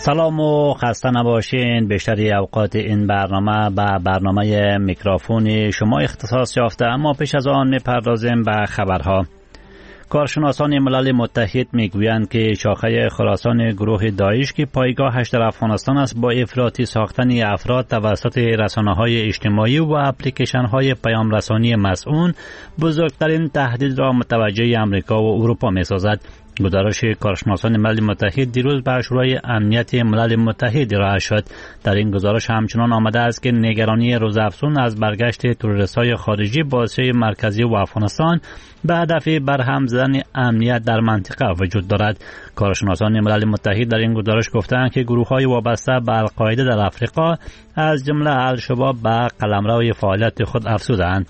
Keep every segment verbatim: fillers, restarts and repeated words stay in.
سلام و خسته نباشین. بیشتری اوقات این برنامه به برنامه میکروفون شما اختصاص یافته، اما پیش از آن میپردازیم به خبرها. کارشناسان ملل متحد میگویند که شاخه خراسان گروه داعش که پایگاهش در افغانستان است، با افراطی ساختن افراد توسط رسانه‌های اجتماعی و اپلیکیشن‌های پیام رسانی مسئول بزرگترین تهدید را متوجه امریکا و اروپا می‌سازد. گزارش کارشناسان ملل متحد دیروز به شورای امنیت ملل متحد ارائه شد. در این گزارش همچنان آمده است که نگرانی روزافزون از برگشت تروریست‌های خارجی با آسیای مرکزی و افغانستان به هدف برهم زدن امنیت در منطقه وجود دارد. کارشناسان ملل متحد در این گزارش گفتند که گروه‌های وابسته به القاعده در افریقا از جمله الشباب به قلمرو فعالیت خود افزودند.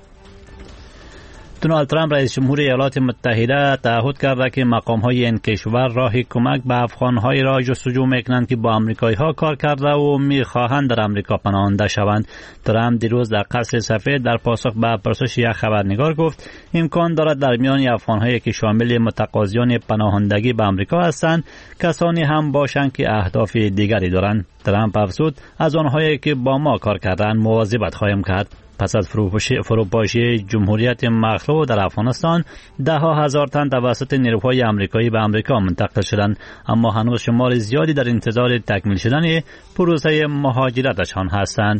دونالد ترامپ رئیس جمهور ایالات متحده تعهد کرده که مقام‌های این کشور راه کمک به افغان‌های را جستجو می‌کنند که با آمریکایی‌ها کار کرده و می‌خواهند در آمریکا پناهنده شوند. ترامپ دیروز در قصر سفید در پاسخ به پرسش یک خبرنگار گفت امکان دارد در میان افغان‌هایی که شامل متقاضیان پناهندگی به آمریکا هستند کسانی هم باشند که اهداف دیگری دارند. ترامپ افزود از آنهایی که با ما کار کردند مواظبت خواهیم کرد. پس از فروپاشی جمهوریت مخلوع در افغانستان، ده ها هزار تن توسط نیروهای آمریکایی به آمریکا منتقل شدند، اما هنوز شمار زیادی در انتظار تکمیل شدن پروسه مهاجرتشان هستند.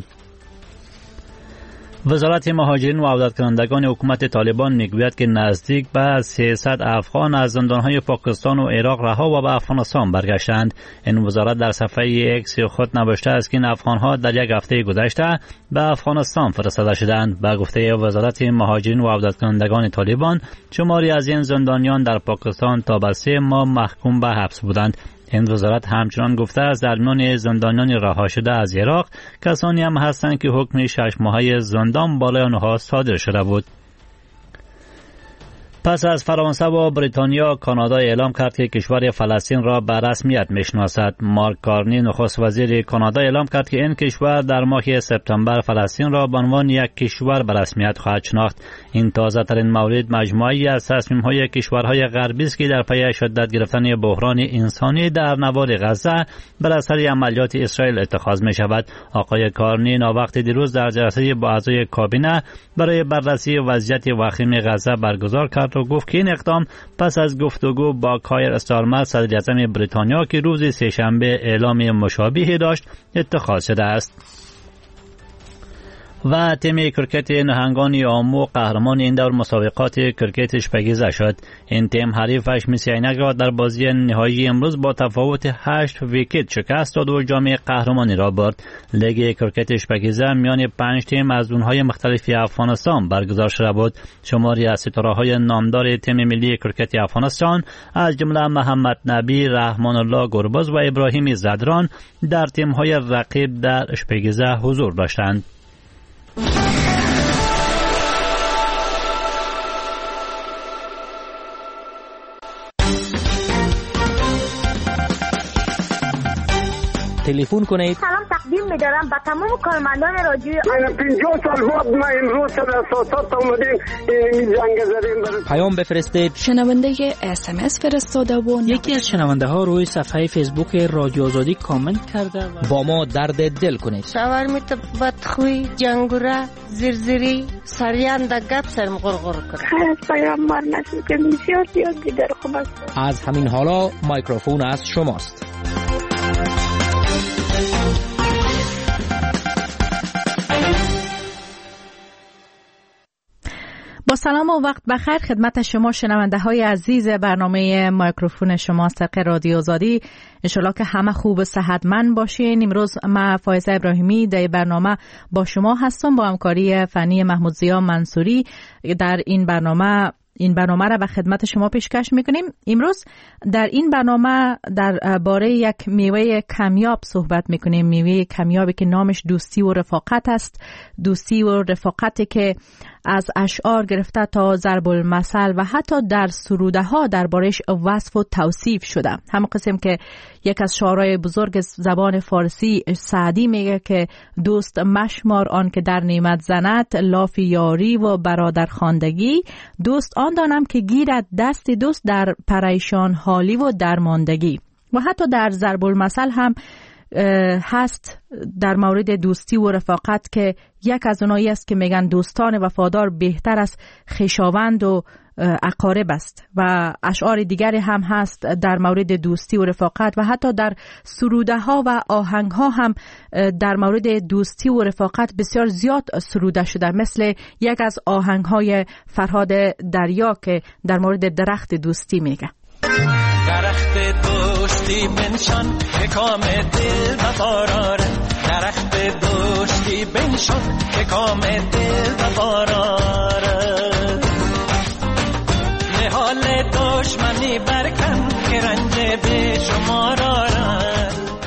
وزارت مهاجرین و عودت کنندگان حکومت طالبان میگوید که نزدیک به سیصد افغان از زندانهای پاکستان و عراق رها و به افغانستان برگشتند. این وزارت در صفحه ایکس خود نوشته است که این افغانها در یک هفته گذشته به افغانستان فرستاده شدند. به گفته وزارت مهاجرین و عودت کنندگان طالبان، شماری از این زندانیان در پاکستان تا به سه ماه محکوم به حبس بودند. این وزارت همچنان گفته است در میان زندانیان رها شده از عراق کسانی هم هستند که حکم شش ماهه زندان بالای آنها صادر شده بود. پس از فرانسه و بریتانیا، کانادا اعلام کرد که کشور فلسطین را به رسمیت میشناسد. مارک کارنی نخست وزیر کانادا اعلام کرد که این کشور در ماه سپتامبر فلسطین را به عنوان یک کشور به رسمیت خواهد شناخت. این تازه ترین مورد مجموعی از تصمیم های کشورهای غربی است که در پی شدت گرفتن بحران انسانی در نوار غزه بر اثر عملیات اسرائیل اتخاذ می شود. آقای کارنی ناوقت دیروز در جلسه با اعضای کابینه برای بررسی وضعیت وخیم غزه برگزار کرد و گفت که این اقدام پس از گفتگو با کایر استارمر صدر اعظم بریتانیا که روز سه‌شنبه اعلام مشابهی داشت اتخاذ شده است. و تیم کرکت نهنگان آمو قهرمان این دور مسابقات کرکت شپگیزه شد. این تیم حریفش مسی عینک را در بازی نهایی امروز با تفاوت هشت ویکت شکست داد و جام قهرمانی را برد. لیگ کرکت شپگیزه میان پنج تیم از اونهای مختلفی افغانستان برگزار شده بود. شماری از ستاره‌های نامدار تیم ملی کرکت افغانستان از جمله محمد نبی، رحمان الله گربز و ابراهیم زدران در تیم‌های رقیب در شپگیزه حضور داشتند. تلفن کنید. سلام تقدیم می‌دارم به تمام کارمندان رادیو. من پنجاه سال بعد ما امروز در اساسات اومدیم این جنگ زدیم. پیام بفرستید. شنونده اس ام اس فرستاده و یکی از شنونده ها روی صفحه فیسبوک رادیو آزادی کامنت کرده و با ما درد دل کنید. شاورمیت بدخوی، جنگوره، زرزری، سریان در گپ سرم غرغر کرد. خیلی پیامبر نشد که بسیار زیاد دیگر خوب است. از همین حالا میکروفون از شماست. با سلام و وقت بخیر خدمت شما شنونده های عزیز برنامه میکروفون شما سرق رادیو آزادی. انشالله که همه خوب صحتمند باشین. امروز من فایزه ابراهیمی در برنامه با شما هستم با همکاری فنی محمود زیا منصوری. در این برنامه این برنامه را به خدمت شما پیشکش میکنیم. امروز در این برنامه در باره یک میوه کمیاب صحبت میکنیم. میوه کمیابی که نامش دوستی و رفاقت است. دوستی و رفاقتی که از اشعار گرفته تا ضرب المثل و حتی در سروده ها دربارش وصف و توصیف شده. همون قسم که یک از شاعرای بزرگ زبان فارسی سعدی میگه که دوست مشمار آن که در نعمت زند، لاف یاری و برادر خواندگی. دوست آن دانم که گیرد دست دوست در پریشان حالی و درماندگی. و حتی در ضرب المثل هم هست در مورد دوستی و رفاقت که یک از اونایی است که میگن دوستان وفادار بهتر از خویشاوند و اقارب است و اشعار دیگری هم هست در مورد دوستی و رفاقت و حتی در سروده ها و آهنگ ها هم در مورد دوستی و رفاقت بسیار زیاد سروده شده، مثل یک از آهنگ های فرهاد دریا که در مورد درخت دوستی میگه. درخت دوستی بنشان که کام دل و باراره، درخت دوستی بنشان که کام دل و باراره، نهال دشمنی برکن که رنج به شما داره.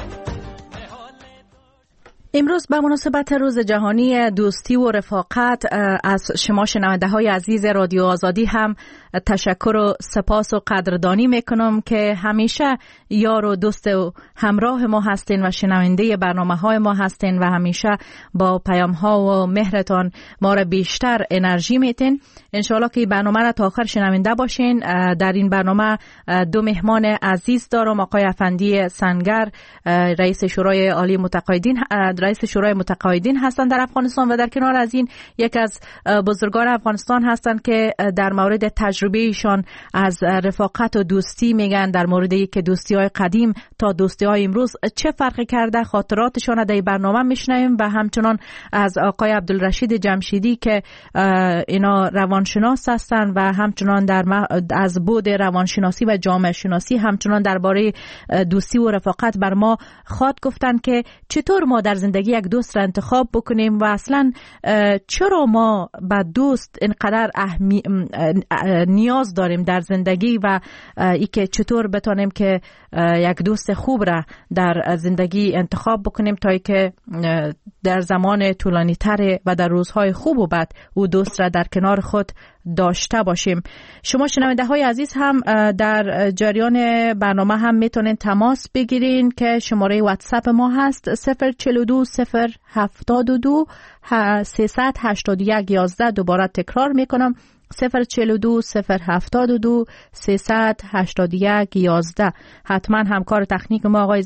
امروز به مناسبت روز جهانی دوستی و رفاقت از شما شنونده های عزیز رادیو آزادی هم تشکر و سپاس و قدردانی میکنم که همیشه یار و دوست و همراه ما هستین و شنونده برنامه های ما هستین و همیشه با پیام ها و مهرتان ما را بیشتر انرژی میتین. انشاءالله که برنامه را تا آخر شنونده باشین. در این برنامه دو مهمان عزیز دارم، آقای افندی سنگر رئیس شورای عالی متقاعدین رئیس شورای متقاعدین هستند در افغانستان و در کنار از این یک از بزرگان افغانستان هستند که در مورد تجربه ایشان از رفاقت و دوستی میگن، در مورد اینکه دوستی های قدیم تا دوستی های امروز چه فرقی کرده خاطراتشان در برنامه میشنویم و همچنان از آقای عبدالرشید جمشیدی که اینا روانشناس هستند و همچنان در از بود روانشناسی و جامعه شناسی همچنان درباره دوستی و رفاقت بر ما خواد گفتن که چطور ما در زندگی یک دوست را انتخاب بکنیم و اصلا چرا ما به دوست اینقدر اهمی... نیاز داریم در زندگی و ای که چطور بتانیم که یک دوست خوب را در زندگی انتخاب بکنیم تا ای که در زمان طولانی تر و در روزهای خوب و بد او دوست را در کنار خود داشته باشیم. شما شنونده های عزیز هم در جریان برنامه هم میتونین تماس بگیرین که شماره واتساپ ما هست صفر چهل و دو صفر هفتاد و دو سیصد هشتاد و یک یازده. دوباره تکرار میکنم صفر چهل و دو صفر هفتاد و دو سیصد هشتاد و یک یازده. حتما همکار تکنیک ما آقای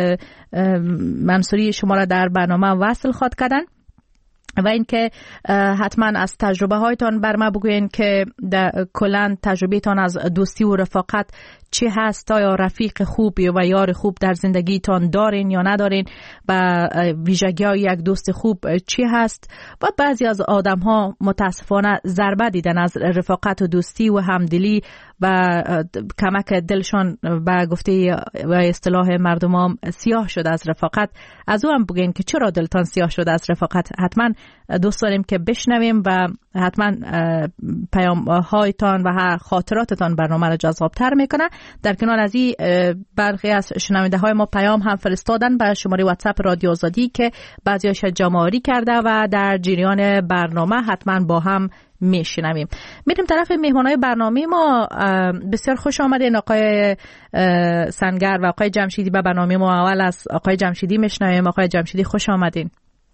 منصوری شما را در برنامه وصل خواهد کردن و اینکه حتما از تجربه هایتان بر ما بگوین که کلا تجربه تان از دوستی و رفاقت چی هست، یا رفیق خوب و یار خوب در زندگیتان دارین یا ندارین و ویژگی های یک دوست خوب چی هست. و بعضی از آدم ها متاسفانه ضربه دیدن از رفاقت و دوستی و همدلی و کمک دلشان به گفته و اصطلاح مردم هم سیاه شده از رفاقت. از او هم بگین که چرا دلتان سیاه شده از رفاقت. حتما دوست داریم که بشنویم و حتما پیام هایتان و خاطراتتان برنامه را جذابتر میکنه. در کنار از این برخی از شنونده های ما پیام هم فرستادن به شماره واتساپ رادیو آزادی که بعضیاش جمع‌آوری کرده و در جریان برنامه حتما با هم میشنویم. میریم طرف مهمانای برنامه ما. بسیار خوش آمدین آقای سنگر و آقای جمشیدی به برنامه ما. اول از آقای جمشیدی میشنویم. آقای جمشیدی خوش آمدین.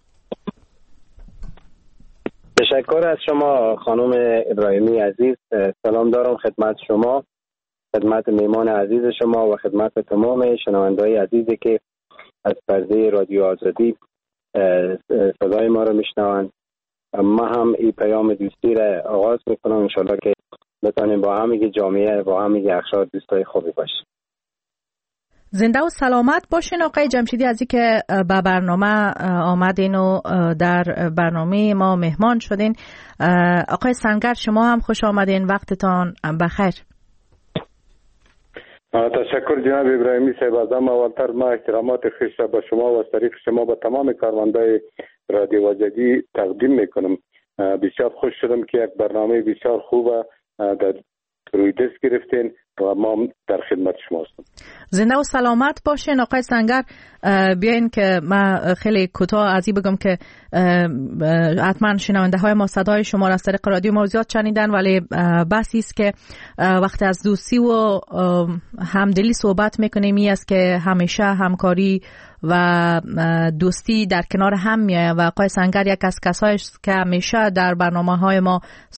تشکر از شما خانم ابراهیمی عزیز. سلام دارم خدمت شما، خدمت میمان عزیز شما و خدمت تمام شنونده‌های عزیزی که از پرده رادیو آزادی صدای ما رو میشنوند. ما هم این پیام دوستی را آغاز میکنم، انشالله که بتانیم با همه جامعه با همه اخشار دوستای خوبی باشیم. زنده و سلامت باشین آقای جمشیدی از اینکه به برنامه آمدین و در برنامه ما مهمان شدین. آقای سنگر شما هم خوش آمدین، وقتتان بخیر. تشکر جناب ابراهیمی صاحب. از همه اولتر ما احترامات خویش را به شما و از طریق شما به تمام کارمندای رادیو آزادی تقدیم میکنم. بسیار خوش شدم که یک برنامه بسیار خوب در روی دست گرفتین و ما در خدمت شما هستم. زنده و سلامت باشین آقای سنگر. بیاین که من خیلی کوتاه از این بگم که حتما شنونده های ما صدای شما را از طریق رادیو ما زیاد شنیدن، ولی بحثی است که وقتی از دوستی و همدلی صحبت میکنیم این است که همیشه همکاری و دوستی در کنار هم میایه و آقای سنگر یک از کسایی است که همیشه در برنامه های ما